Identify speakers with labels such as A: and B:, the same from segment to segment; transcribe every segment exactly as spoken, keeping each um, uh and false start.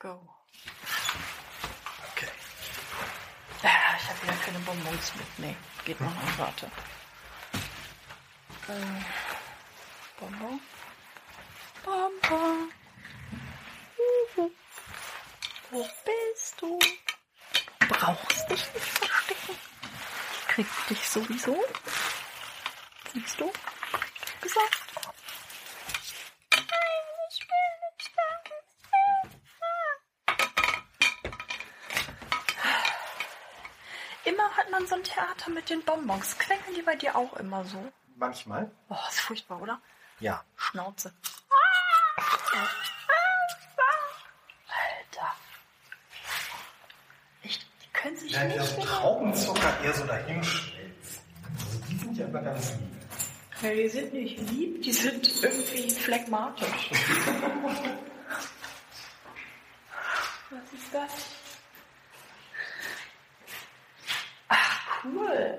A: Go.
B: Okay.
A: Ja, ich habe wieder keine Bonbons mit. Nee, geht noch nicht. Warte. Äh, Bonbon. Bonbon. Uhu. Wo bist du? Du brauchst dich nicht verstecken. Ich krieg dich sowieso. Siehst du? Gesagt. Immer hat man so ein Theater mit den Bonbons. Quengeln die bei dir auch immer so?
B: Manchmal.
A: Oh, ist furchtbar, oder?
B: Ja.
A: Schnauze. Alter. Ich, die können sich
B: Ja,
A: nicht
B: das
A: mehr...
B: Traubenzucker eher so dahinschmelzen. Also die sind ja immer ganz lieb.
A: Ja, die sind nicht lieb, die sind irgendwie phlegmatisch. Was ist das? Ach, cool.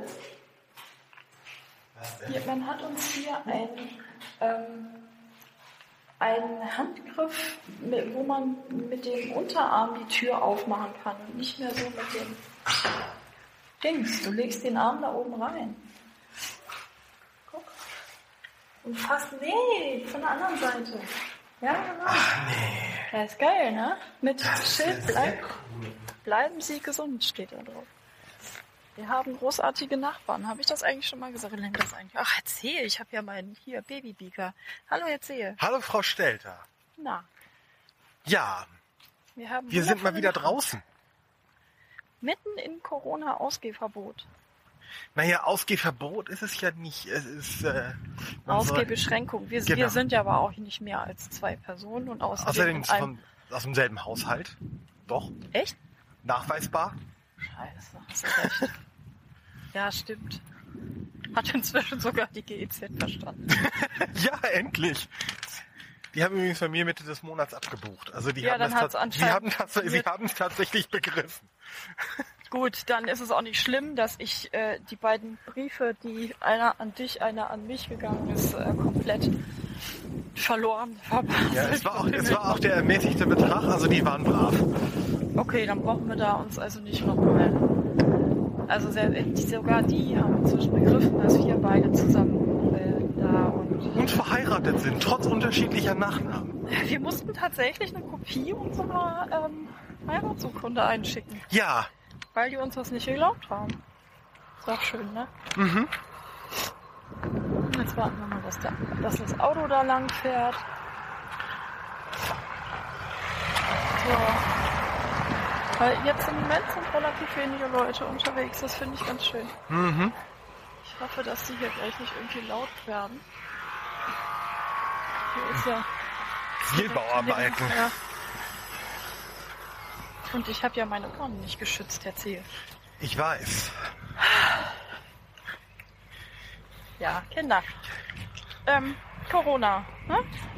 B: Was denn?
A: Hier, man hat uns hier einen, ähm, einen Handgriff, mit, wo man mit dem Unterarm die Tür aufmachen kann und nicht mehr so mit dem Dings. Du legst den Arm da oben rein. Guck. Und fast, nee, von der anderen Seite. Ja, genau.
B: Ach nee.
A: Das ist geil, ne? Mit
B: Das
A: Schild
B: ist ja
A: bleib,
B: sehr cool.
A: bleiben Sie gesund, steht da drauf. Wir haben großartige Nachbarn. Habe ich das eigentlich schon mal gesagt? Lenk das eigentlich? Ach, erzähl, ich habe ja meinen hier Babybeaker. Hallo, erzähl.
B: Hallo Frau Stelter.
A: Na,
B: Ja,
A: wir haben
B: wir sind mal
A: wundervolle
B: wieder
A: Nachbarn.
B: draußen.
A: Mitten in Corona-Ausgehverbot.
B: Naja, Ausgehverbot ist es ja nicht. Es ist äh, unsere,
A: Ausgehbeschränkung. Wir,
B: Genau.
A: wir sind ja aber auch nicht mehr als zwei Personen und außerdem,
B: außerdem
A: in
B: ist
A: einem...
B: von, aus demselben Haushalt. Doch,
A: Echt?
B: nachweisbar.
A: Scheiße, hast du recht. Ja, stimmt. Hat inzwischen sogar die G E Z verstanden.
B: Ja, endlich. Die haben übrigens bei mir Mitte des Monats abgebucht. Also die
A: Ja,
B: haben
A: dann
B: das
A: hat's
B: tats- sie
A: anscheinend-
B: haben das, sie haben es tatsächlich begriffen.
A: Gut, dann ist es auch nicht schlimm, dass ich äh, die beiden Briefe, die einer an dich, einer an mich gegangen ist, äh, komplett verloren, verpasst.
B: Ja, es war auch, es war auch der ermäßigte Betrag, also die waren brav.
A: Okay, dann brauchen wir da uns also nicht nochmal. Also sehr, sogar die haben inzwischen begriffen, dass wir beide zusammen äh, da und
B: Und verheiratet sind, trotz unterschiedlicher Nachnamen.
A: wir mussten tatsächlich eine Kopie unserer ähm, Heiratsurkunde einschicken,
B: Ja,
A: weil die uns das nicht geglaubt haben. Ist auch schön, ne?
B: mhm.
A: Jetzt warten wir mal, dass, der, dass das Auto da lang fährt. So. Weil jetzt im Moment sind relativ wenige Leute unterwegs. Das finde ich ganz schön.
B: Mhm.
A: Ich hoffe, dass die hier gleich nicht irgendwie laut werden. Hier ist ja...
B: Viel Bauarbeiten.
A: Ja. Und ich habe ja meine Ohren nicht geschützt, erzähl.
B: Ich weiß.
A: Ja, Kinder. Ähm, Corona. Ne?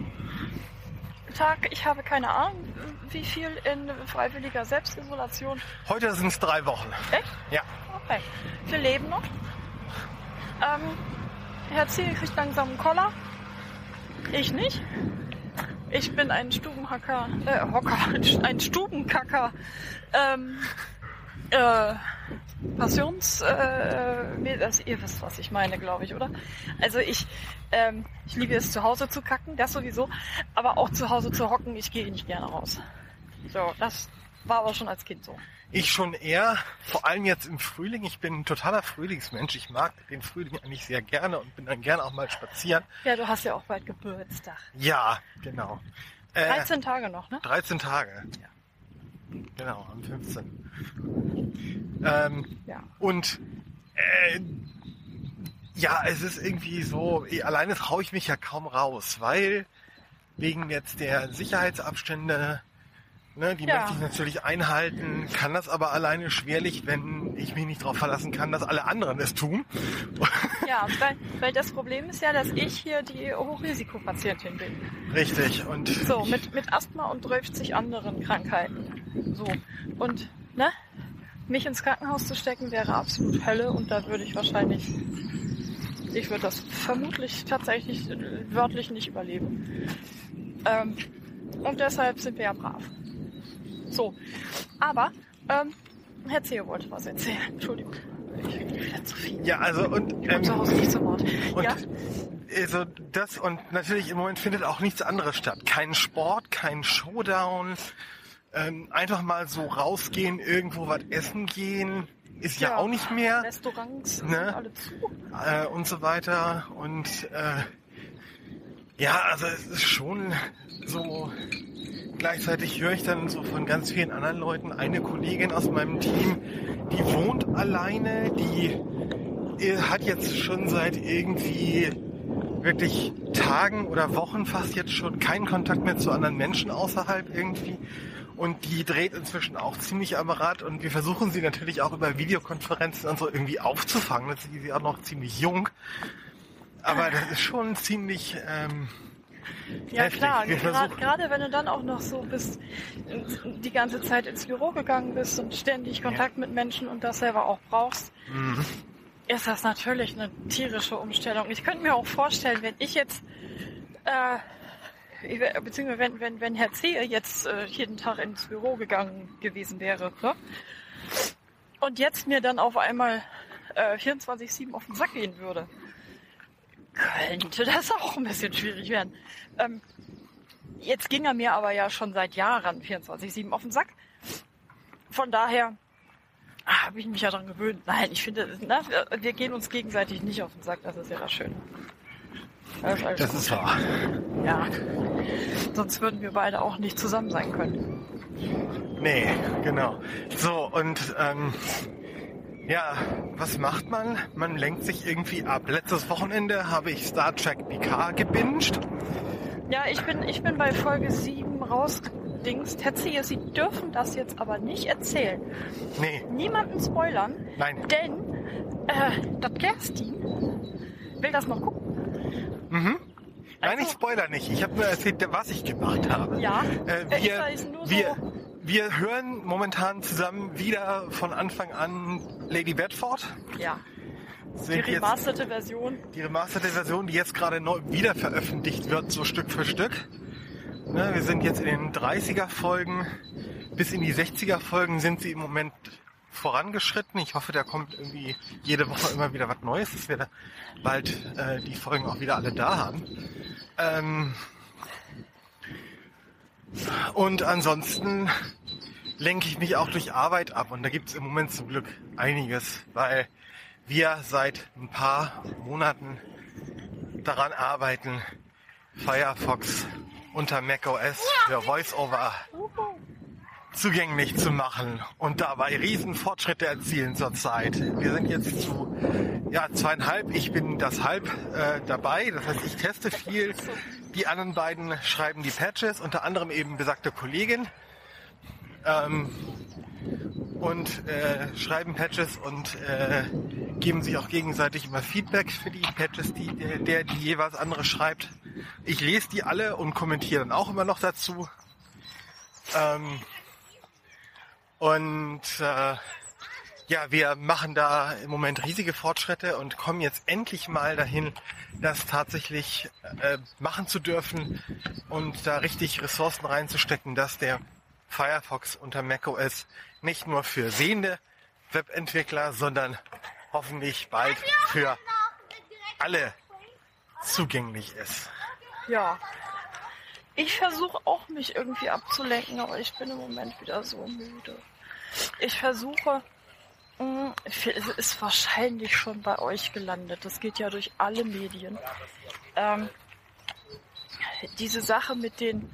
A: Tag, ich habe keine Ahnung, wie viel in freiwilliger Selbstisolation.
B: Heute sind es drei Wochen.
A: Echt?
B: Ja.
A: Okay. Wir leben noch. Ähm, Herr Ziel kriegt langsam einen Koller. Ich nicht. Ich bin ein Stubenhacker, äh, Hocker, ein Stubenkacker. Ähm, äh, Passions, äh, das, ihr wisst, was ich meine, glaube ich, oder? Also ich, ähm, ich liebe es, zu Hause zu kacken, das sowieso, aber auch zu Hause zu hocken, ich gehe nicht gerne raus. So, das war aber schon als Kind so.
B: Ich schon eher, vor allem jetzt im Frühling. Ich bin ein totaler Frühlingsmensch. Ich mag den Frühling eigentlich sehr gerne und bin dann gerne auch mal spazieren.
A: Ja, du hast ja auch bald Geburtstag.
B: Ja, genau. Äh,
A: dreizehn Tage noch, ne?
B: dreizehn Tage.
A: Ja.
B: Genau, am fünfzehnten Ähm,
A: Ja.
B: und äh, ja, es ist irgendwie so, eh, alleine traue ich mich ja kaum raus, weil wegen jetzt der Sicherheitsabstände, ne, die
A: Ja.
B: möchte ich natürlich einhalten, kann das aber alleine schwerlich, wenn ich mich nicht darauf verlassen kann, dass alle anderen es tun.
A: Ja, weil, weil das Problem ist ja, dass ich hier die Hochrisikopatientin bin.
B: Richtig. Und
A: So, mit, mit Asthma und dreißig anderen Krankheiten. So. Und, ne? Mich ins Krankenhaus zu stecken wäre absolut Hölle und da würde ich wahrscheinlich, ich würde das vermutlich tatsächlich wörtlich nicht überleben. Ähm, und deshalb sind wir ja brav. So, aber ähm, Herr Zehe wollte was erzählen. Entschuldigung, ich rede wieder zu viel.
B: Ja, also und...
A: Ich komme
B: Ähm,
A: zu Hause nicht zu Wort.
B: und
A: Ja?
B: Also das und natürlich im Moment findet auch nichts anderes statt. Kein Sport, kein Showdown, ähm, einfach mal so rausgehen, irgendwo was essen gehen, ist ja, ja auch nicht mehr.
A: Restaurants
B: ne?
A: sind alle zu.
B: Äh, und so weiter. Und äh, ja, also es ist schon so, gleichzeitig höre ich dann so von ganz vielen anderen Leuten, eine Kollegin aus meinem Team, die wohnt alleine, die hat jetzt schon seit irgendwie wirklich Tagen oder Wochen fast jetzt schon keinen Kontakt mehr zu anderen Menschen außerhalb irgendwie. Und die dreht inzwischen auch ziemlich am Rad und wir versuchen sie natürlich auch über Videokonferenzen und so irgendwie aufzufangen. Jetzt ist sie auch noch ziemlich jung. Aber das ist schon ziemlich ähm,
A: Ja
B: heftig.
A: klar,
B: Wir
A: gerade,
B: versuchen-
A: gerade wenn du dann auch noch so bist, die ganze Zeit ins Büro gegangen bist und ständig Kontakt mit Menschen und das selber auch brauchst,
B: Mhm.
A: ist das natürlich eine tierische Umstellung. Ich könnte mir auch vorstellen, wenn ich jetzt, äh, beziehungsweise wenn, wenn, wenn Herr Zehe jetzt äh, jeden Tag ins Büro gegangen gewesen wäre, ne? Und jetzt mir dann auf einmal äh, vierundzwanzig sieben auf den Sack gehen würde, könnte das auch ein bisschen schwierig werden. Ähm, jetzt ging er mir aber ja schon seit Jahren vierundzwanzig sieben auf den Sack. Von daher habe ich mich ja daran gewöhnt. Nein, ich finde, na, wir gehen uns gegenseitig nicht auf den Sack, das ist ja das Schöne. Das ist, alles
B: Das
A: gut.
B: ist wahr.
A: Ja, sonst würden wir beide auch nicht zusammen sein können.
B: Nee, genau. So, und ähm, ja, was macht man? Man lenkt sich irgendwie ab. Letztes Wochenende habe ich Star Trek Picard gebinged.
A: Ja, ich bin, ich bin bei Folge sieben rausgedingst. Herr Zehe, Sie dürfen das jetzt aber nicht erzählen.
B: Nee,
A: Niemanden spoilern,
B: nein.
A: denn äh, das Kerstin will das noch gucken.
B: Mhm. Nein,
A: Also-
B: ich spoiler nicht. Ich habe nur erzählt, was ich gemacht habe.
A: Ja,
B: Äh,
A: äh, ich
B: wir,
A: weiß nur so-
B: wir, wir hören momentan zusammen wieder von Anfang an Lady Bedford.
A: Ja, die
B: Sind jetzt
A: remasterte Version.
B: die remasterte Version, die jetzt gerade neu wieder veröffentlicht wird, so Stück für Stück. Ne, wir sind jetzt in den dreißiger Folgen. Bis in die sechziger Folgen sind sie im Moment vorangeschritten. Ich hoffe, da kommt irgendwie jede Woche immer wieder was Neues, dass wir da bald äh, die Folgen auch wieder alle da haben. Ähm und ansonsten lenke ich mich auch durch Arbeit ab. Und da gibt es im Moment zum Glück einiges, weil wir seit ein paar Monaten daran arbeiten, Firefox unter macOS für VoiceOver zugänglich zu machen und dabei riesen Fortschritte erzielen zurzeit. Wir sind jetzt zu ja, zweieinhalb, ich bin das halb äh, dabei, das heißt, ich teste viel. Die anderen beiden schreiben die Patches, unter anderem eben besagte Kollegin. Ähm, und äh, schreiben Patches und äh, geben sich auch gegenseitig immer Feedback für die Patches, die der, der die jeweils andere schreibt. Ich lese die alle und kommentiere dann auch immer noch dazu. Ähm, und äh, ja, wir machen da im Moment riesige Fortschritte und kommen jetzt endlich mal dahin, das tatsächlich äh, machen zu dürfen und da richtig Ressourcen reinzustecken, dass der Firefox unter macOS nicht nur für sehende Webentwickler, sondern hoffentlich bald für alle zugänglich ist.
A: Ja. Ich versuche auch, mich irgendwie abzulenken, aber ich bin im Moment wieder so müde. Ich versuche, mh, es ist wahrscheinlich schon bei euch gelandet. Das geht ja durch alle Medien. Ähm, diese Sache mit den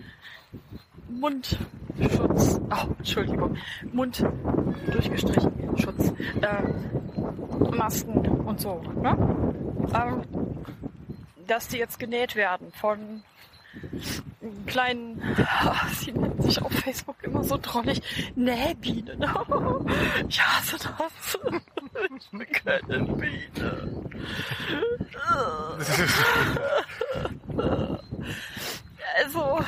A: Mundschutz, oh, Entschuldigung, Mund durchgestrichen, Schutz, äh, Masken und so, ne? Ähm, dass die jetzt genäht werden von kleinen, sie nennt sich auf Facebook immer so drollig, Nähbienen. Ich hasse das. Ich bin keine Biene. Also,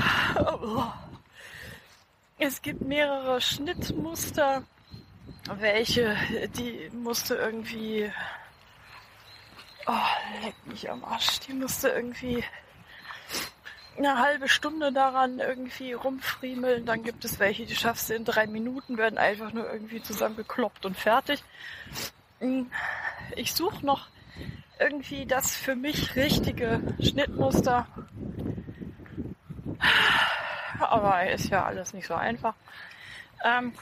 A: es gibt mehrere Schnittmuster, welche, die musste irgendwie, oh, leck mich am Arsch, die musste irgendwie eine halbe Stunde daran irgendwie rumfriemeln. Dann gibt es welche, die schaffst du in drei Minuten, werden einfach nur irgendwie zusammengekloppt und fertig. Ich suche noch irgendwie das für mich richtige Schnittmuster. Aber ist ja alles nicht so einfach. Ähm,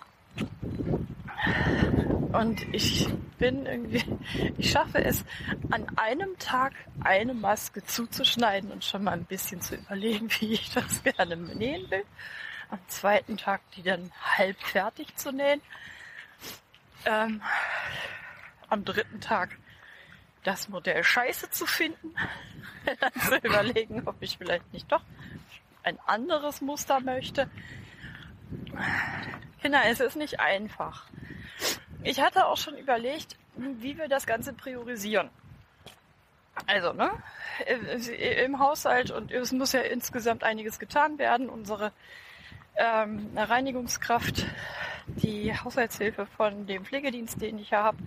A: und ich bin irgendwie, ich schaffe es, an einem Tag eine Maske zuzuschneiden und schon mal ein bisschen zu überlegen, wie ich das gerne nähen will. Am zweiten Tag die dann halb fertig zu nähen. Ähm, am dritten Tag das Modell scheiße zu finden. Dann zu überlegen, ob ich vielleicht nicht doch ein anderes Muster möchte. Kinder, es ist nicht einfach. Ich hatte auch schon überlegt, wie wir das Ganze priorisieren. Also, ne, im Haushalt, und es muss ja insgesamt einiges getan werden. Unsere ähm, Reinigungskraft, die Haushaltshilfe von dem Pflegedienst, den ich ja habe,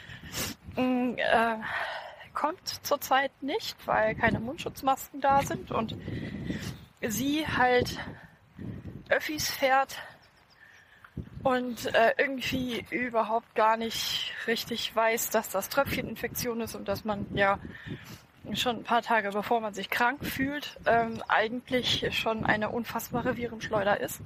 A: äh, kommt zurzeit nicht, weil keine Mundschutzmasken da sind und sie halt Öffis fährt und äh, irgendwie überhaupt gar nicht richtig weiß, dass das Tröpfcheninfektion ist und dass man ja schon ein paar Tage bevor man sich krank fühlt, ähm, eigentlich schon eine unfassbare Virenschleuder ist.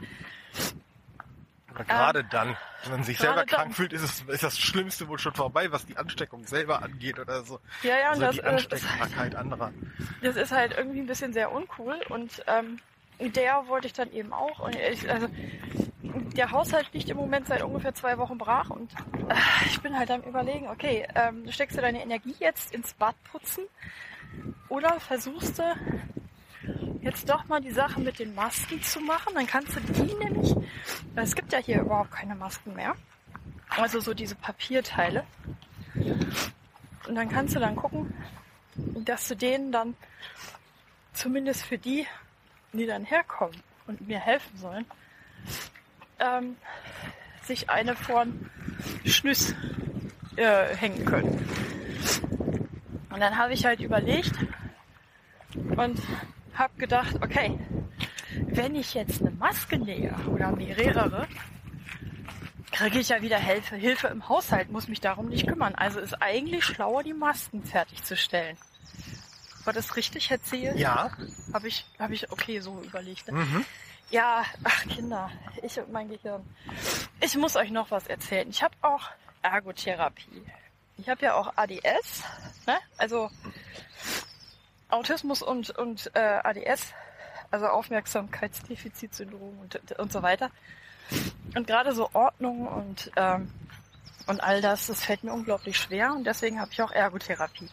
B: Aber gerade ähm, dann, wenn man sich selber krank
A: dann.
B: fühlt, ist, es, ist das Schlimmste wohl schon vorbei, was die Ansteckung selber angeht oder so.
A: Ja, ja, und
B: also
A: das,
B: die Ansteckbarkeit das, anderer.
A: Das ist halt irgendwie ein bisschen sehr uncool und ähm, der wollte ich dann eben auch. Und ich, also der Haushalt liegt im Moment seit ungefähr zwei Wochen brach und äh, ich bin halt am Überlegen, okay, ähm, steckst du deine Energie jetzt ins Bad putzen oder versuchst du jetzt doch mal die Sache mit den Masken zu machen, dann kannst du die nämlich, weil es gibt ja hier überhaupt keine Masken mehr, also so diese Papierteile, und dann kannst du dann gucken, dass du denen dann zumindest für die, die dann herkommen und mir helfen sollen, ähm, sich eine vorn Schnüss äh, hängen können. Und dann habe ich halt überlegt und habe gedacht, okay, wenn ich jetzt eine Maske nähe oder mehrere, kriege ich ja wieder Hilfe, Hilfe im Haushalt, muss mich darum nicht kümmern. Also ist eigentlich schlauer, die Masken fertigzustellen. War das richtig, Herr Zehe?
B: Ja.
A: Habe ich, habe ich, okay, so überlegt.
B: Mhm.
A: Ja, ach Kinder, ich und mein Gehirn. Ich muss euch noch was erzählen. Ich habe auch Ergotherapie. Ich habe ja auch A D S, ne? Also Autismus und, und äh, A D S, also Aufmerksamkeitsdefizitsyndrom und, und so weiter. Und gerade so Ordnung und, ähm, und all das, das fällt mir unglaublich schwer und deswegen habe ich auch Ergotherapie.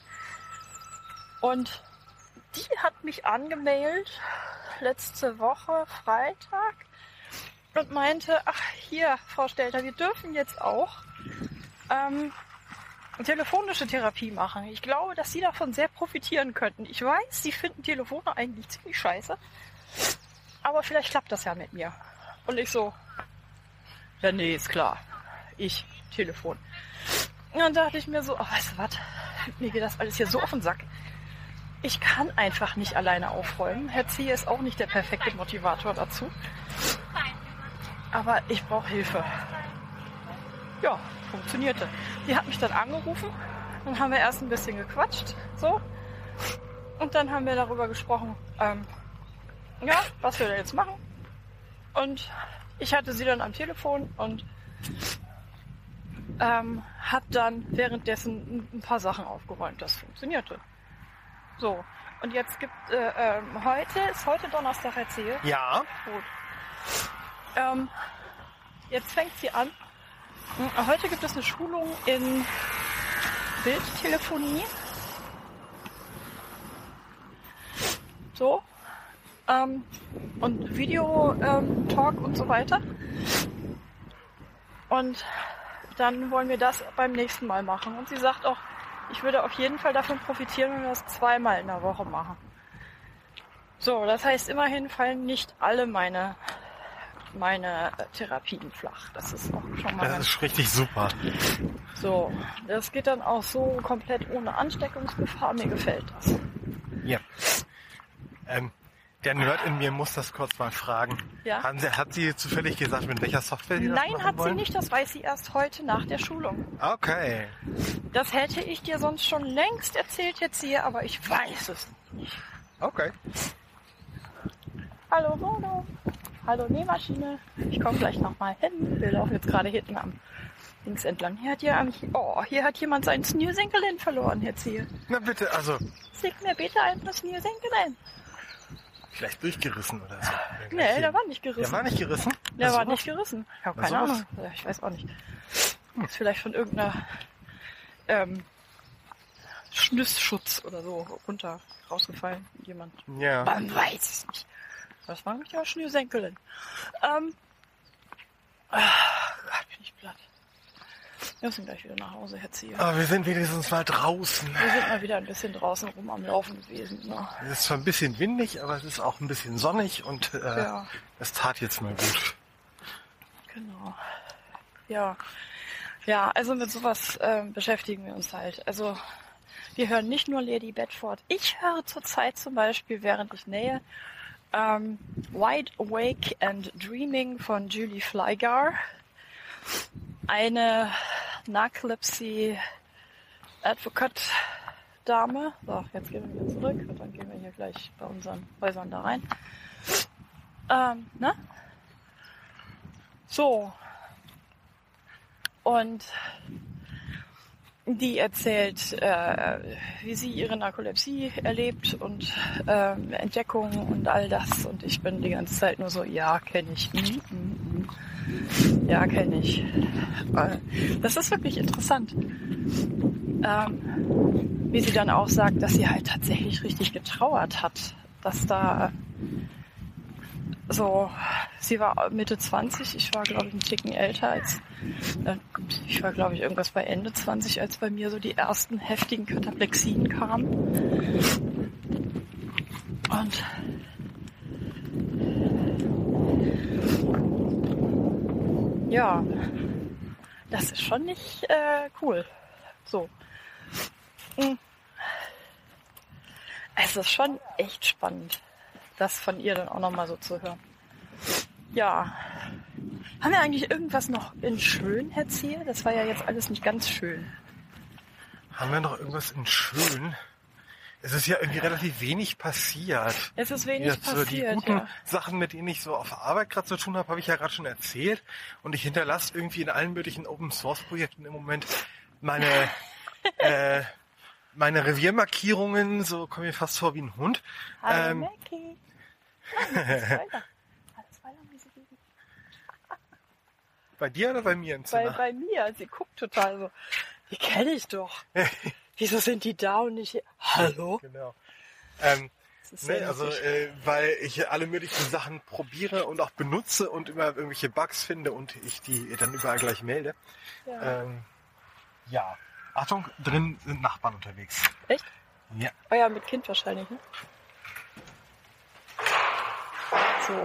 A: Und die hat mich angemailt letzte Woche Freitag und meinte, ach hier, Frau Stelter, wir dürfen jetzt auch ähm, telefonische Therapie machen. Ich glaube, dass Sie davon sehr profitieren könnten. Ich weiß, Sie finden Telefone eigentlich ziemlich scheiße, aber vielleicht klappt das ja mit mir. Und ich so, ja nee, ist klar, ich, Telefon. Und dann dachte ich mir so, oh, weißt du was, mir geht das alles hier so auf den Sack. Ich kann einfach nicht alleine aufräumen. Herr Ziehe ist auch nicht der perfekte Motivator dazu. Aber ich brauche Hilfe. Ja, funktionierte. Die hat mich dann angerufen. Dann haben wir erst ein bisschen gequatscht. So. Und dann haben wir darüber gesprochen, ähm, ja, was wir da jetzt machen. Und ich hatte sie dann am Telefon und ähm, habe dann währenddessen ein paar Sachen aufgeräumt. Das funktionierte. So, und jetzt gibt, äh, ähm, heute, ist heute Donnerstag, erzählt.
B: Ja.
A: Gut. Ähm, jetzt fängt sie an. Heute gibt es eine Schulung in Bildtelefonie. So. Ähm, und Video-Talk ähm, und so weiter. Und dann wollen wir das beim nächsten Mal machen. Und sie sagt auch, ich würde auf jeden Fall davon profitieren, wenn wir das zweimal in der Woche machen. So, das heißt, immerhin fallen nicht alle meine, meine Therapien flach. Das ist auch schon mal...
B: Das ist richtig super.
A: So, das geht dann auch so komplett ohne Ansteckungsgefahr. Mir gefällt das.
B: Ja. Ähm, Der Nerd in mir muss das kurz mal fragen.
A: Ja?
B: Haben Sie, hat sie zufällig gesagt, mit welcher Software Sie das
A: Nein,
B: machen
A: hat
B: wollen?
A: sie nicht. Das weiß sie erst heute nach der Schulung.
B: Okay.
A: Das hätte ich dir sonst schon längst erzählt jetzt hier, aber ich weiß es nicht.
B: Okay.
A: Hallo Wohnung. Hallo Nähmaschine. Ich komme gleich nochmal hin. Wir laufen jetzt gerade hinten am links entlang. Hier hat, hier, am, oh, hier hat jemand seinen Snoosenkelin verloren jetzt hier.
B: Na bitte, also
A: Schick mir bitte ein Snoosenkelin.
B: vielleicht durchgerissen oder so.
A: Nee, der war nicht gerissen.
B: Der war nicht gerissen?
A: Der
B: Na,
A: war
B: sowas?
A: nicht gerissen. Ich habe
B: Na,
A: keine
B: sowas?
A: Ahnung. Ich weiß auch nicht. Ist vielleicht von irgendeiner ähm, Schnüssschutz oder so runter rausgefallen. Jemand.
B: Ja.
A: Man weiß es nicht. Das war nämlich ja Schnürsenkelin. Ähm. Ach Gott, bin ich platt. Wir müssen gleich wieder nach Hause herziehen.
B: Aber wir sind wenigstens mal draußen.
A: Wir sind mal wieder ein bisschen draußen rum am Laufen gewesen. Ne?
B: Es ist zwar ein bisschen windig, aber es ist auch ein bisschen sonnig und äh,
A: Ja.
B: es tat jetzt mal gut.
A: Genau. Ja. Ja, also mit sowas ähm, beschäftigen wir uns halt. Also wir hören nicht nur Lady Bedford. Ich höre zurzeit zum Beispiel, während ich nähe, ähm, Wide Awake and Dreaming von Julie Flygar. Eine Narcolepsy Advocate Dame. So, jetzt gehen wir wieder zurück und dann gehen wir hier gleich bei unseren Häusern da rein. Ähm, ne? So. Und die erzählt, äh, wie sie ihre Narkolepsie erlebt und äh, Entdeckungen und all das. Und ich bin die ganze Zeit nur so, ja, kenne ich. Mm, mm, mm. Ja, kenne ich. Äh, das ist wirklich interessant. Ähm, wie sie dann auch sagt, dass sie halt tatsächlich richtig getrauert hat, dass da so, sie war Mitte zwanzig, ich war glaube ich ein Ticken älter als, äh, ich war glaube ich irgendwas bei Ende zwanzig, als bei mir so die ersten heftigen Kataplexien kamen. Und ja, das ist schon nicht äh, cool. So. Hm. Es ist schon echt spannend, das von ihr dann auch nochmal so zu hören. Ja. Haben wir eigentlich irgendwas noch in schön, Herr Zier? Das war ja jetzt alles nicht ganz schön.
B: Haben wir noch irgendwas in schön? Es ist ja irgendwie relativ wenig passiert.
A: Es ist wenig
B: Jetzt so die
A: passiert,
B: guten
A: ja.
B: Sachen, mit denen ich so auf der Arbeit gerade zu tun habe, habe ich ja gerade schon erzählt. Und ich hinterlasse irgendwie in allen möglichen Open-Source-Projekten im Moment meine äh, meine Reviermarkierungen. So komme ich fast vor wie ein Hund.
A: Hallo,
B: Ähm,
A: Mackie. Nein, alles weiter. Alles weiter, wie sie liegen.
B: Bei dir oder bei mir im
A: Bei,
B: Zimmer?
A: bei mir, sie guckt total so. Die kenne ich doch. Wieso sind die da und nicht hier? Hallo?
B: Genau. Ähm,
A: Das ist
B: ne,
A: sehr
B: also,
A: lustig.
B: äh, weil ich alle möglichen Sachen probiere und auch benutze und immer irgendwelche Bugs finde und ich die dann überall gleich melde.
A: Ja.
B: Ähm, ja. Achtung, drin sind Nachbarn unterwegs.
A: Echt?
B: Ja.
A: Oh ja, mit Kind wahrscheinlich, ne? So.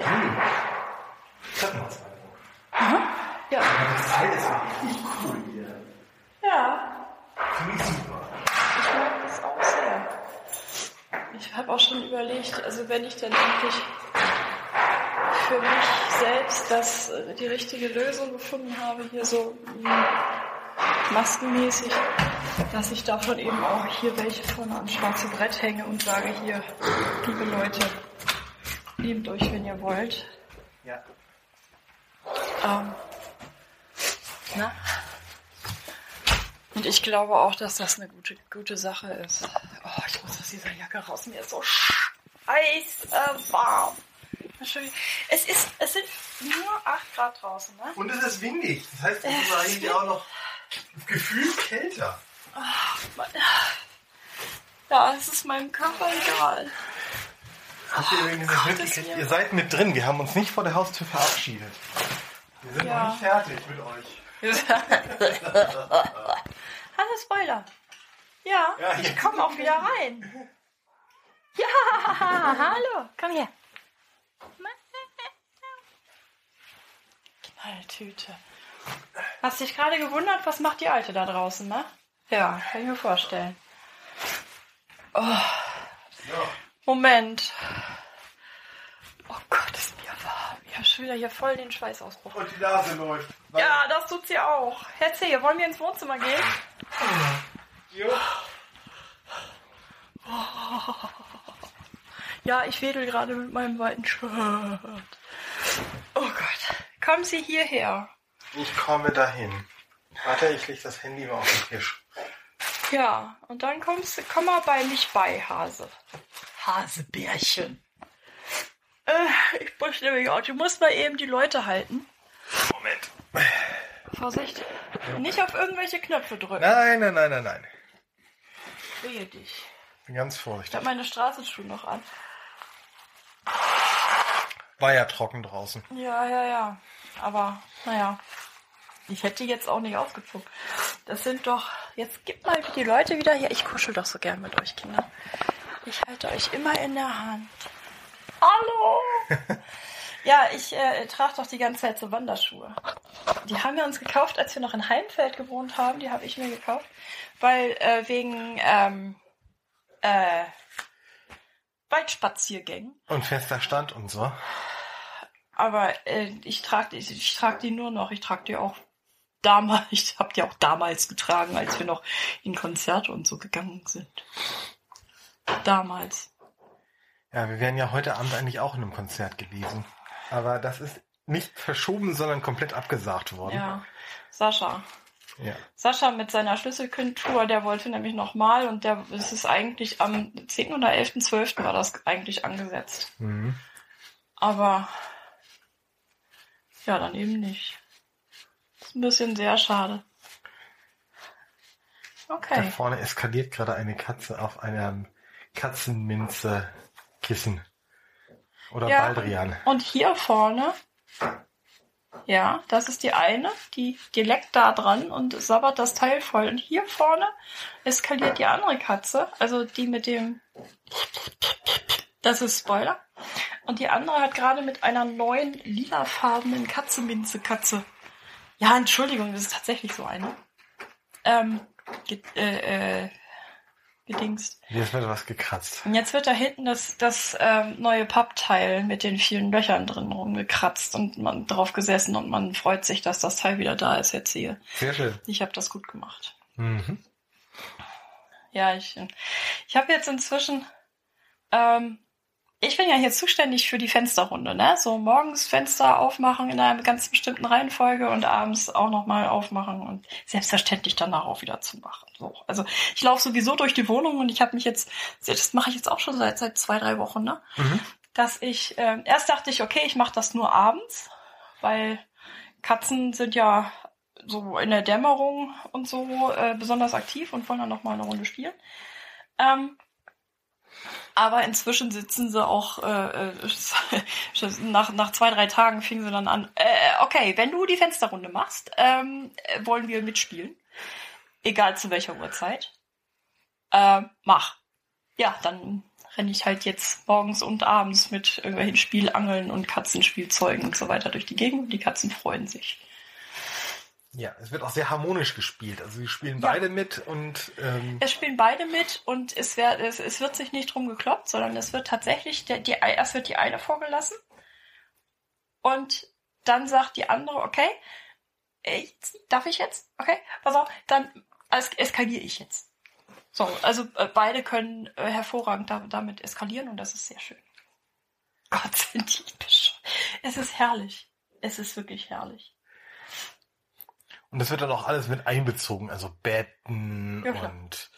A: Ja.
B: Das Teil ist richtig cool hier.
A: Ja.
B: Finde ich super.
A: Ich mag das auch sehr. Ich habe auch schon überlegt, also wenn ich dann endlich für mich selbst das, äh, die richtige Lösung gefunden habe, hier so mh, maskenmäßig, dass ich davon eben auch hier welche vorne ans schwarze Brett hänge und sage hier, liebe Leute, nehmt euch, wenn ihr wollt.
B: Ja.
A: Ähm, na? Und ich glaube auch, dass das eine gute, gute Sache ist. Oh, ich muss aus dieser Jacke raus. Mir ist so scheiße warm. Entschuldigung. Es ist, es sind nur acht Grad draußen, ne?
B: Und es ist windig. Das heißt, es ist eigentlich auch noch gefühlt kälter.
A: Ja, es ist meinem Körper egal.
B: Habt ihr übrigens nicht mitgekriegt? Ihr seid mit drin. Wir haben uns nicht vor der Haustür verabschiedet. Wir sind
A: Ja.
B: noch nicht fertig mit euch.
A: Hallo Spoiler. Ja,
B: Ja,
A: ich
B: jetzt-
A: komme auch wieder rein. Ja, hallo. Komm her. Knalltüte. Hast dich gerade gewundert, was macht die Alte da draußen, ne? Ja, kann ich mir vorstellen. Oh,
B: So.
A: Moment. schon wieder hier voll den Schweißausbruch.
B: Und die Nase läuft.
A: Ja, das tut sie auch. Erzähl, wollen wir ins Wohnzimmer gehen?
B: Jo.
A: Ja, ich wedel gerade mit meinem weiten Shirt. Oh Gott. Kommen Sie hierher.
B: Ich komme dahin. Warte, ich leg das Handy mal auf den Tisch.
A: Ja, und dann kommst du, komm mal bei mich bei, Hase. Hasebärchen. Äh, ich muss nämlich auch, du musst mal eben die Leute halten.
B: Moment.
A: Vorsicht. Nicht auf irgendwelche Knöpfe drücken.
B: Nein, nein, nein, nein, nein.
A: Wehe dich.
B: Bin ganz
A: Ich
B: vorsichtig.
A: habe meine Straßenschuhe noch an.
B: War ja trocken draußen.
A: Ja, ja, ja. Aber, naja. Ich hätte jetzt auch nicht ausgezogen. Das sind doch... Jetzt gib mal die Leute wieder hier. Ich kuschel doch so gern mit euch, Kinder. Ich halte euch immer in der Hand. Hallo! Ja, ich äh, trage doch die ganze Zeit so Wanderschuhe. Die haben wir uns gekauft, als wir noch in Heimfeld gewohnt haben. Die habe ich mir gekauft. Weil äh, wegen ähm, äh, Waldspaziergängen.
B: Und fester Stand und so.
A: Aber äh, ich trage ich, ich trag die nur noch. Ich trage die auch damals. Ich habe die auch damals getragen, als wir noch in Konzerte und so gegangen sind. Damals.
B: Ja, wir wären ja heute Abend eigentlich auch in einem Konzert gewesen. Aber das ist nicht verschoben, sondern komplett abgesagt worden.
A: Ja, Sascha.
B: Ja.
A: Sascha mit seiner Schlüsselkindtour, der wollte nämlich nochmal und der, es ist eigentlich am zehnten oder elften zwölften war das eigentlich angesetzt.
B: Mhm.
A: Aber ja, dann eben nicht. Ist ein bisschen sehr schade. Okay.
B: Da vorne eskaliert gerade eine Katze auf einem Katzenminze-Kissen. Oder
A: Ja,
B: Baldrian.
A: und hier vorne, ja, das ist die eine, die, die leckt da dran und sabbert das Teil voll. Und hier vorne eskaliert die andere Katze, also die mit dem, das ist Spoiler. Und die andere hat gerade mit einer neuen lilafarbenen Katzenminze-Katze. Ja, Entschuldigung, das ist tatsächlich so eine. Ähm, ge- äh, äh, gedingst.
B: Jetzt wird was gekratzt.
A: Und jetzt wird da hinten das, das ähm, neue Pappteil mit den vielen Löchern drin rumgekratzt und man drauf gesessen und man freut sich, dass das Teil wieder da ist jetzt hier.
B: Sehr schön.
A: Ich habe das gut gemacht.
B: Mhm.
A: Ja, ich, ich habe jetzt inzwischen, ähm, ich bin ja hier zuständig für die Fensterrunde, ne? So morgens Fenster aufmachen in einer ganz bestimmten Reihenfolge und abends auch nochmal aufmachen und selbstverständlich danach auch wieder zumachen. So. Also ich laufe sowieso durch die Wohnung und ich habe mich jetzt, das mache ich jetzt auch schon seit seit zwei, drei Wochen, ne?
B: Mhm.
A: Dass ich, äh, erst dachte ich, okay, ich mache das nur abends, weil Katzen sind ja so in der Dämmerung und so äh, besonders aktiv und wollen dann nochmal eine Runde spielen. Ähm, Aber inzwischen sitzen sie auch, äh, nach, nach zwei, drei Tagen fingen sie dann an, äh, okay, wenn du die Fensterrunde machst, ähm, wollen wir mitspielen. Egal zu welcher Uhrzeit. Äh, mach. Ja, dann renne ich halt jetzt morgens und abends mit irgendwelchen Spielangeln und Katzenspielzeugen und so weiter durch die Gegend und die Katzen freuen sich.
B: Ja, es wird auch sehr harmonisch gespielt. Also sie spielen
A: Ja.
B: beide mit und ähm,
A: Es spielen beide mit und es, wär, es, es wird sich nicht drum gekloppt, sondern es wird tatsächlich, der, die, erst wird die eine vorgelassen und dann sagt die andere, okay, ich, darf ich jetzt? Okay, pass auf, dann es, eskaliere ich jetzt. So, also äh, beide können äh, hervorragend da, damit eskalieren und das ist sehr schön. Gott, sind die bescheuert. Es ist herrlich. Es ist wirklich herrlich.
B: und das wird dann auch alles mit einbezogen, also Betten
A: Ja, klar.
B: und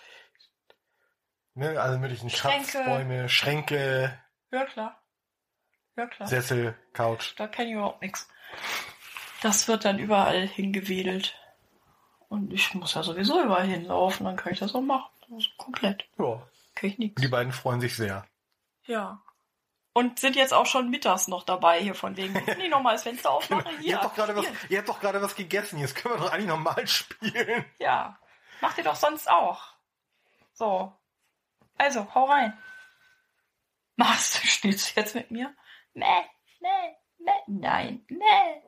B: ne, alle möglichen
A: Schränke.
B: Schatzbäume, Schränke,
A: Ja, klar. Ja, klar.
B: Sessel, Couch.
A: Da kenne ich überhaupt nichts. Das wird dann überall hingewedelt. Und ich muss ja sowieso überall hinlaufen, dann kann ich das auch machen. Das ist komplett.
B: Ja.
A: Kenn ich nichts.
B: Die beiden freuen sich sehr.
A: Ja. Und sind jetzt auch schon mittags noch dabei hier von wegen. Können die nochmal das Fenster aufmachen?
B: Ihr
A: Hier.
B: habt doch gerade was,
A: hier.
B: ihr habt doch gerade was gegessen. Jetzt können wir doch eigentlich normal spielen.
A: Ja. Macht ihr doch sonst auch. So. Also, hau rein. Machst du, spielst du jetzt mit mir? Meh, meh, meh. Nein, meh,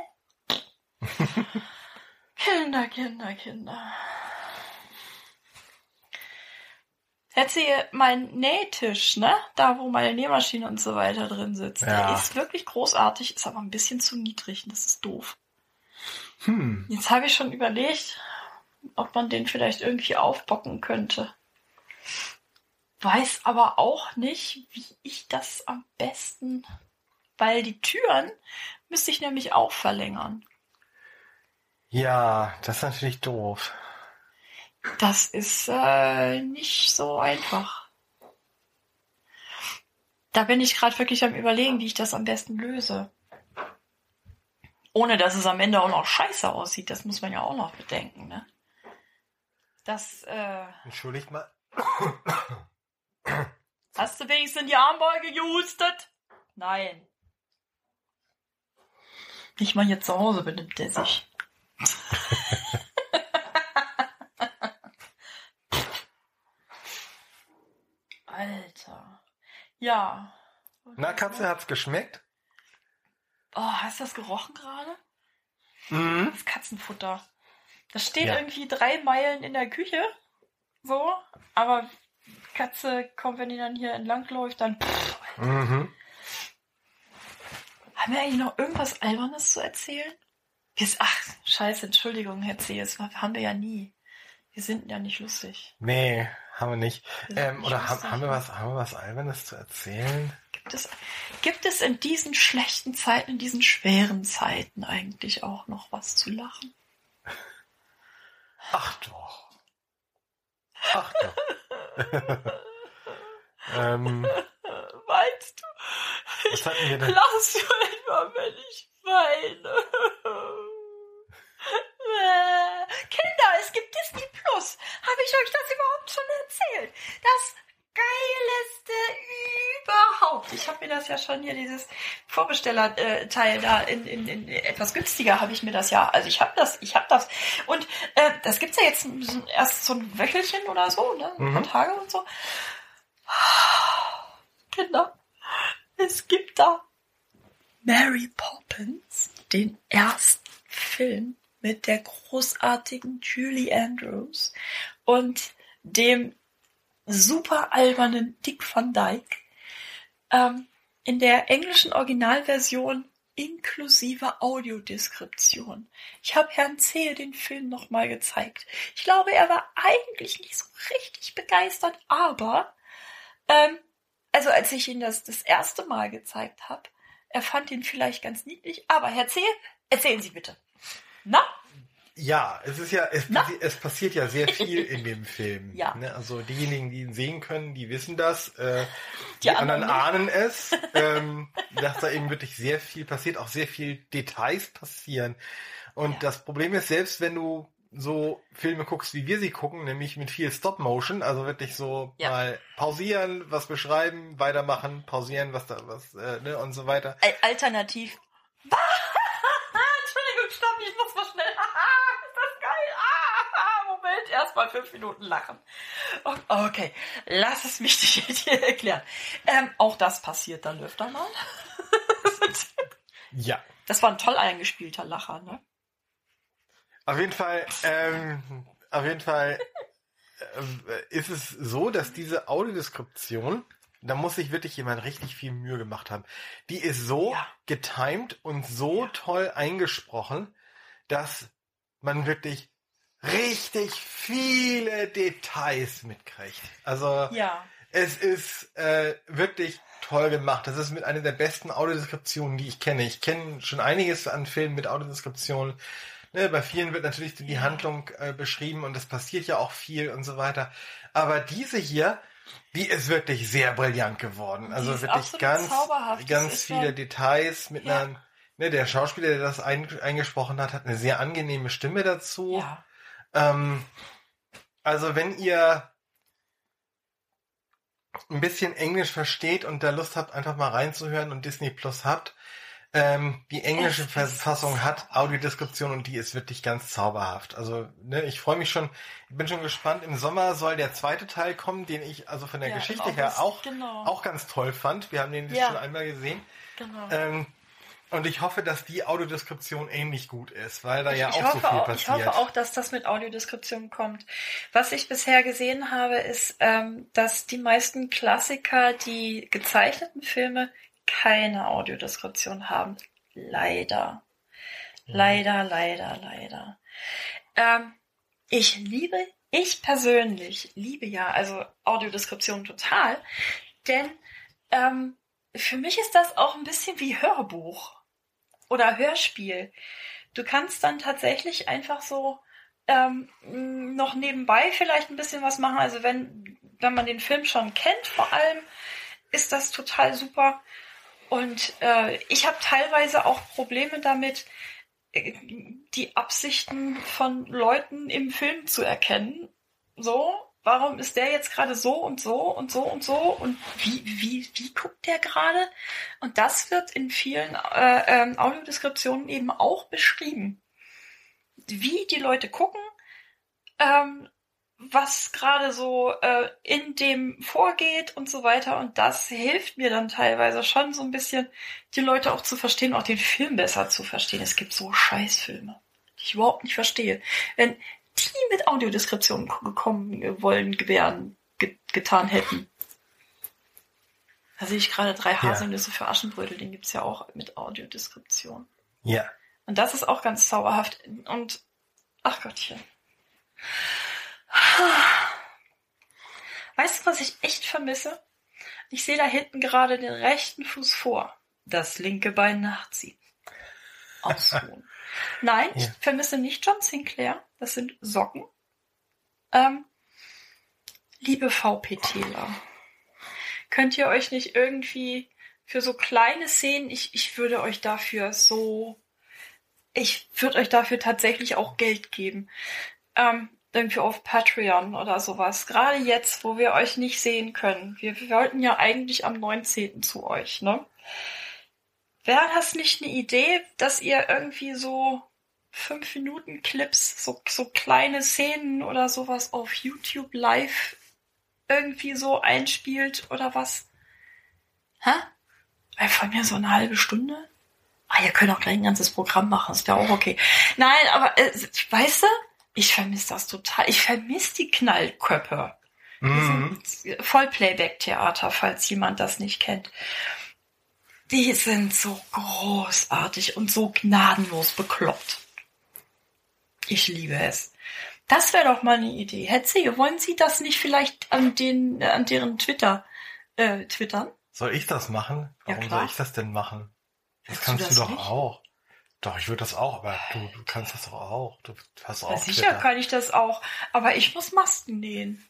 A: meh. Kinder, Kinder, Kinder. Erzähl, mein Nähtisch, ne? Da, wo meine Nähmaschine und so weiter drin sitzt,
B: Ja.
A: der ist wirklich großartig, ist aber ein bisschen zu niedrig und das ist doof.
B: Hm.
A: Jetzt habe ich schon überlegt, ob man den vielleicht irgendwie aufbocken könnte. Weiß aber auch nicht, wie ich das am besten... Weil die Türen müsste ich nämlich auch verlängern.
B: Ja, das ist natürlich doof.
A: Das ist äh, nicht so einfach. Da bin ich gerade wirklich am Überlegen, wie ich das am besten löse. Ohne, dass es am Ende auch noch scheiße aussieht. Das muss man ja auch noch bedenken, ne? Das, äh...
B: Entschuldigt mal.
A: Hast du wenigstens in die Armbeuge gehustet? Nein. Nicht mal hier zu Hause benimmt der sich. Alter. Ja.
B: Na, Katze, hat's geschmeckt?
A: Oh, hast du das gerochen gerade?
B: Mhm.
A: Das Katzenfutter. Das steht
B: Ja.
A: irgendwie drei Meilen in der Küche. So. Aber Katze kommt, wenn die dann hier entlang läuft, dann... Pff,
B: Mhm.
A: haben wir eigentlich noch irgendwas Albernes zu erzählen? Wir, ach, scheiße, Entschuldigung, Herr C. Das haben wir ja nie. Wir sind ja nicht lustig.
B: Nee, haben wir nicht.
A: Wir sind
B: Ähm,
A: nicht
B: oder haben,
A: lustig,
B: haben wir
A: ne?
B: was, haben wir was Albernes zu erzählen?
A: Gibt es, gibt es in diesen schlechten Zeiten, in diesen schweren Zeiten eigentlich auch noch was zu lachen?
B: Ach doch. Ach doch. ähm,
A: Weinst du?
B: was hatten wir denn?
A: Lachst du etwa, wenn ich weine? Kinder, es gibt Disney Plus. Habe ich euch das überhaupt schon erzählt? Das geilste überhaupt. Ich habe mir das ja schon hier, dieses Vorbestellerteil da in, in, in etwas günstiger habe ich mir das ja, also ich habe das, ich habe das. Und äh, das gibt's ja jetzt so, erst so ein Wöchelchen oder so, ne? Ein paar
B: Mhm.
A: Tage und so. Kinder, es gibt da Mary Poppins, den ersten Film mit der großartigen Julie Andrews und dem super albernen Dick Van Dyke ähm, in der englischen Originalversion inklusive Audiodeskription. Ich habe Herrn Zehe den Film nochmal gezeigt. Ich glaube, er war eigentlich nicht so richtig begeistert, aber ähm, also als ich ihn das das erste Mal gezeigt habe, er fand ihn vielleicht ganz niedlich. Aber Herr Zehe, erzählen Sie bitte. Na?
B: Ja, es ist ja, es,
A: Na?
B: passi es passiert ja sehr viel in dem Film.
A: Ja.
B: Ne? Also diejenigen, die ihn sehen können, die wissen das. Äh, die,
A: Die
B: anderen,
A: anderen
B: ahnen es, ähm, dass da eben wirklich sehr viel passiert, auch sehr viel Details passieren. Und
A: Ja.
B: das Problem ist, selbst wenn du so Filme guckst, wie wir sie gucken, nämlich mit viel Stop-Motion, also wirklich so
A: Ja.
B: mal pausieren, was beschreiben, weitermachen, pausieren, was da, was, äh, ne, und so weiter.
A: Al- Alternativ. Entschuldigung, stopp, ich muss mal schnell. Ist das geil? Ah, Moment, erstmal fünf Minuten lachen. Oh, okay, lass es mich dir erklären. Ähm, auch das passiert dann öfter mal.
B: Ja.
A: Das war ein toll eingespielter Lacher, ne?
B: Auf jeden Fall, ähm, auf jeden Fall äh, ist es so, dass diese Audiodeskription, da muss sich wirklich jemand richtig viel Mühe gemacht haben. Die ist so
A: Ja.
B: getimed und so
A: Ja.
B: toll eingesprochen, dass man wirklich richtig viele Details mitkriegt. Also
A: Ja.
B: es ist äh, wirklich toll gemacht. Das ist mit einer der besten Audiodeskriptionen, die ich kenne. Ich kenne schon einiges an Filmen mit Audiodeskriptionen. Ne, bei vielen wird natürlich die Handlung äh, beschrieben und es passiert ja auch viel und so weiter. Aber diese hier, die ist wirklich sehr brillant geworden. Also
A: ist
B: wirklich
A: absolut
B: ganz,
A: zauberhaft. Das
B: ganz
A: ist
B: viele
A: ja-
B: Details mit
A: Ja.
B: einer, ne, der Schauspieler, der das ein, eingesprochen hat, hat eine sehr angenehme Stimme dazu.
A: Ja.
B: Ähm, also wenn ihr ein bisschen Englisch versteht und da Lust habt, einfach mal reinzuhören und Disney Plus habt, ähm, die englische
A: Es ist
B: Verfassung hat Audiodeskription und die ist wirklich ganz zauberhaft. Also ne, ich freue mich schon, ich bin schon gespannt. Im Sommer soll der zweite Teil kommen, den ich also von der
A: Ja, im
B: Geschichte her
A: August,
B: auch,
A: genau.
B: auch ganz toll fand. Wir haben den
A: Ja.
B: schon einmal gesehen.
A: Genau.
B: Ähm, Und ich hoffe, dass die Audiodeskription ähnlich gut ist, weil da ja
A: ich
B: auch
A: hoffe
B: so viel
A: auch,
B: passiert.
A: Ich hoffe auch, dass das mit Audiodeskription kommt. Was ich bisher gesehen habe, ist, ähm, dass die meisten Klassiker, die gezeichneten Filme, keine Audiodeskription haben. Leider. Mhm. Leider, leider, leider. Ähm, ich liebe, ich persönlich liebe ja also Audiodeskription total, denn ähm, für mich ist das auch ein bisschen wie Hörbuch oder Hörspiel. Du kannst dann tatsächlich einfach so ähm, noch nebenbei vielleicht ein bisschen was machen. Also wenn, wenn man den Film schon kennt, vor allem, ist das total super. Und äh, ich habe teilweise auch Probleme damit, die Absichten von Leuten im Film zu erkennen. So, warum ist der jetzt gerade so und so und so und so und wie wie wie guckt der gerade? Und das wird in vielen äh, ähm, Audiodeskriptionen eben auch beschrieben, wie die Leute gucken, ähm, was gerade so äh, in dem vorgeht und so weiter. Und das hilft mir dann teilweise schon so ein bisschen, die Leute auch zu verstehen, auch den Film besser zu verstehen. Es gibt so Scheißfilme, die ich überhaupt nicht verstehe. Wenn die mit Audiodeskription gekommen wollen, wären, ge- getan hätten. Da sehe ich gerade drei Haselnüsse ja. für Aschenbrödel, den gibt's ja auch mit Audiodeskription.
B: Ja.
A: Und das ist auch ganz zauberhaft. Und, ach Gottchen. Weißt du, was ich echt vermisse? Ich sehe da hinten gerade den rechten Fuß vor. Das linke Bein nachziehen. Ausruhen. Nein, ja. Ich vermisse nicht John Sinclair. Das sind Socken. Ähm, liebe VPTler, könnt ihr euch nicht irgendwie für so kleine Szenen, ich, ich würde euch dafür so, ich würde euch dafür tatsächlich auch Geld geben. Ähm, irgendwie auf Patreon oder sowas. Gerade jetzt, wo wir euch nicht sehen können. Wir, wir wollten ja eigentlich am neunzehnten zu euch, ne? Wäre das nicht eine Idee, dass ihr irgendwie so fünf Minuten Clips, so, so kleine Szenen oder sowas auf YouTube live irgendwie so einspielt oder was? Hä? Weil von mir so eine halbe Stunde? Ah, ihr könnt auch gleich ein ganzes Programm machen, ist ja auch okay. Nein, aber äh, weißt du, ich vermisse das total. Ich vermisse die Knallköpfe. Mhm. Vollplayback-Theater, falls jemand das nicht kennt. Die sind so großartig und so gnadenlos bekloppt. Ich liebe es. Das wäre doch mal eine Idee. Hetze, wollen Sie das nicht vielleicht an den, an deren Twitter äh, twittern?
B: Soll ich das machen? Warum ja, soll ich das denn machen? Das Willst kannst du, das du doch nicht? Auch. Doch, ich würde das auch, aber du, du kannst das doch auch. Du hast auch
A: ja, sicher Twitter. Kann ich das auch, aber ich muss Masken nähen.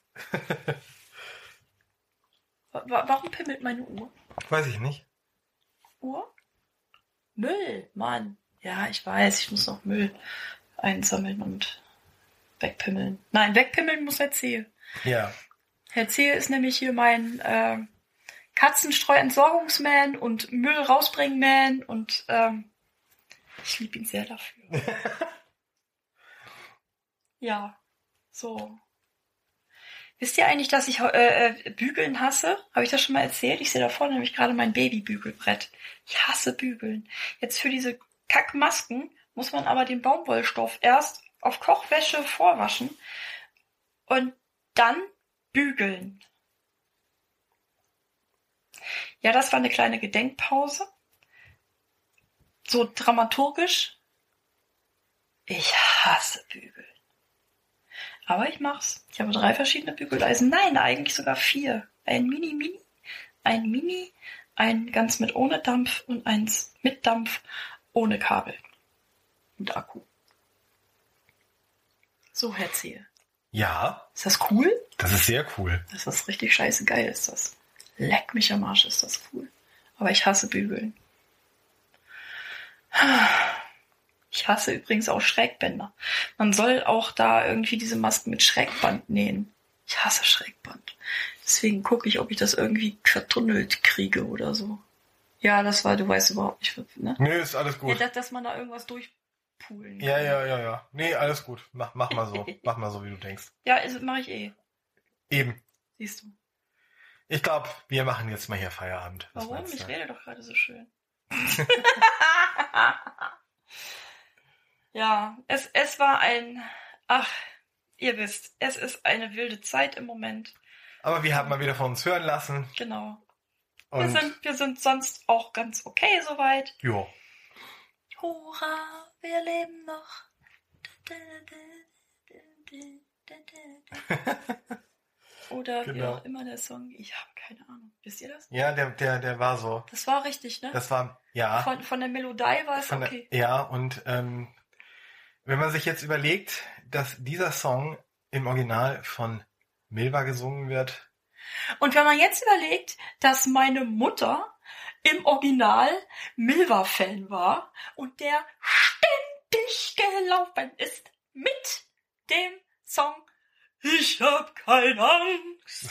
A: Warum pimmelt meine Uhr?
B: Weiß ich nicht.
A: Uhr? Müll, Mann. Ja, ich weiß, ich muss noch Müll einsammeln und wegpimmeln. Nein, wegpimmeln muss Herr Zehe.
B: Ja.
A: Herr Zehe ist nämlich hier mein äh, Katzenstreu-Entsorgungsman und Müll rausbringen-Man und ähm, ich liebe ihn sehr dafür. Ja, so. Wisst ihr eigentlich, dass ich äh, Bügeln hasse? Habe ich das schon mal erzählt? Ich sehe da vorne nämlich gerade mein Babybügelbrett. Ich hasse Bügeln. Jetzt für diese Kackmasken muss man aber den Baumwollstoff erst auf Kochwäsche vorwaschen und dann bügeln. Ja, das war eine kleine Gedenkpause. So dramaturgisch. Ich hasse Bügeln. Aber ich mach's. Ich habe drei verschiedene Bügeleisen. Nein, eigentlich sogar vier. Ein Mini-Mini, ein Mini, ein ganz mit ohne Dampf und eins mit Dampf ohne Kabel und Akku. So, Herr Zehe.
B: Ja.
A: Ist das cool?
B: Das ist sehr cool.
A: Das ist richtig scheiße geil, ist das. Leck mich am Arsch, ist das cool. Aber ich hasse Bügeln. Ich hasse übrigens auch Schrägbänder. Man soll auch da irgendwie diese Masken mit Schrägband nähen. Ich hasse Schrägband. Deswegen gucke ich, ob ich das irgendwie vertunnelt kriege oder so. Ja, das war, du weißt überhaupt nicht, ne?
B: Nee, ist alles gut.
A: Ja, dass, dass man da irgendwas durchpulen kann.
B: Ja, ja, ja, ja. Nee, alles gut. Mach, mach mal so. Mach mal so, wie du denkst.
A: Ja, also mache ich eh.
B: Eben.
A: Siehst du.
B: Ich glaube, wir machen jetzt mal hier Feierabend.
A: Was Warum? Ich rede doch gerade so schön. Ja, es, es war ein, ach, ihr wisst, es ist eine wilde Zeit im Moment.
B: Aber wir haben mal wieder von uns hören lassen.
A: Genau.
B: Und
A: Wir sind, wir sind sonst auch ganz okay soweit.
B: jo.
A: Hurra, wir leben noch. Oder wie
B: Genau.
A: auch immer der Song. Ich habe keine Ahnung. Wisst ihr das?
B: Ja, der, der, der war so.
A: Das war richtig, ne?
B: Das war, ja.
A: Von, von der Melodie war es
B: Von der,
A: okay.
B: ja, und ähm, wenn man sich jetzt überlegt, dass dieser Song im Original von Milva gesungen wird.
A: Und wenn man jetzt überlegt, dass meine Mutter im Original Milva-Fan war und der ständig gelaufen ist mit dem Song Ich hab keine Angst.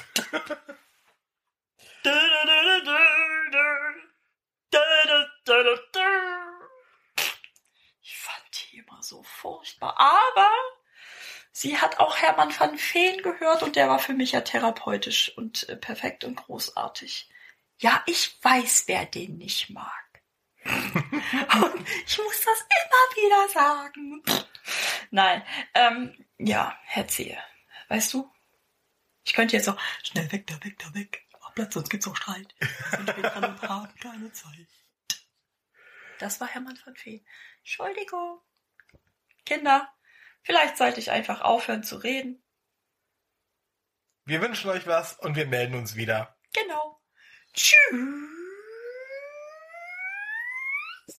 A: Ich fand die immer so furchtbar. Aber sie hat auch Hermann van Veen gehört und der war für mich ja therapeutisch und äh, perfekt und großartig. Ja, ich weiß, wer den nicht mag. Und ich muss das immer wieder sagen. Nein, ähm, ja, Herzie, weißt du, ich könnte jetzt so, schnell weg, da weg, da weg. Mach Platz, sonst gibt's auch Streit. Und wir dran und haben keine Zeit. Das war Hermann van Veen. Entschuldigung. Kinder, vielleicht sollte ich einfach aufhören zu reden.
B: Wir wünschen euch was und wir melden uns wieder.
A: Genau. Tschüss.